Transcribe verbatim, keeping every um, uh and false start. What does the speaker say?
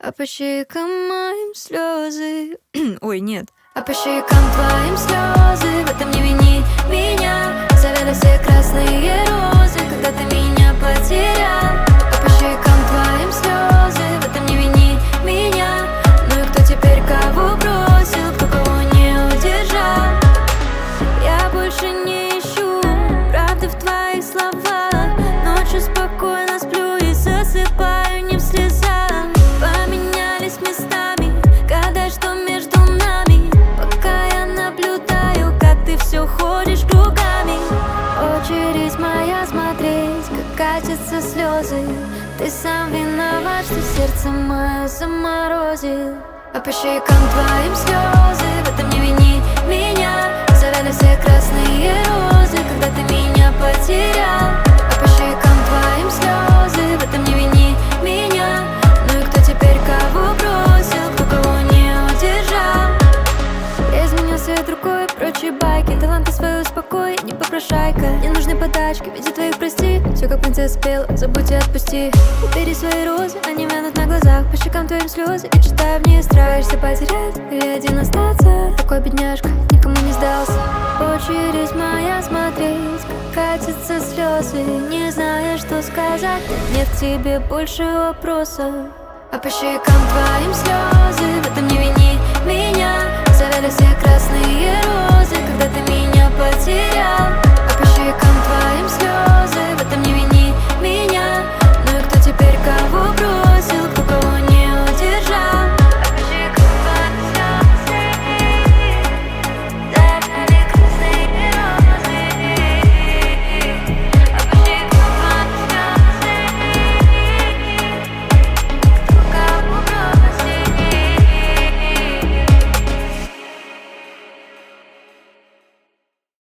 А по щекам моим слезы. Ой, нет. А по щекам твоим слезы. В этом не вини меня. Завяли все красные розы, когда ты меня потерял. А по щекам твоим слезы. В этом не вини меня. Ну и кто теперь кого бросил, кто кого не удержал? Я больше не ищу правды в твоих словах. Ночью спокойно сплю и засыпаю не в слезах. Поменялись местами, гадай, что между нами. Пока я наблюдаю, как ты все ходишь кругами. Очередь моя смотреть, как катятся слезы. Ты сам виноват, что сердце мое заморозил. А по щекам твоим слезы. В этом не вини меня. Завяли все красные розы, когда ты меня потерял. А по щекам твоим слезы. В этом не вини меня. Ну и кто теперь кого бросил, кто кого не удержал? Я изменил свет рукой, прочие байки. Таланты свои успокой, не попрошайка. Не нужны подачки, ведь за твоих прости. Все как принцесса пела, забудь и отпусти. Убери свои розы, они вянут на глазах. По щекам твоим слезы, я читаю в ней страх. Боишься потерять или один остаться? Такой бедняжка, никому не сдался. Очередь моя смотреть, как катятся слезы. Не зная, что сказать, нет к тебе больше вопросов. А по щекам твоим слезы. В этом не вини меня. Завяли все красные розы.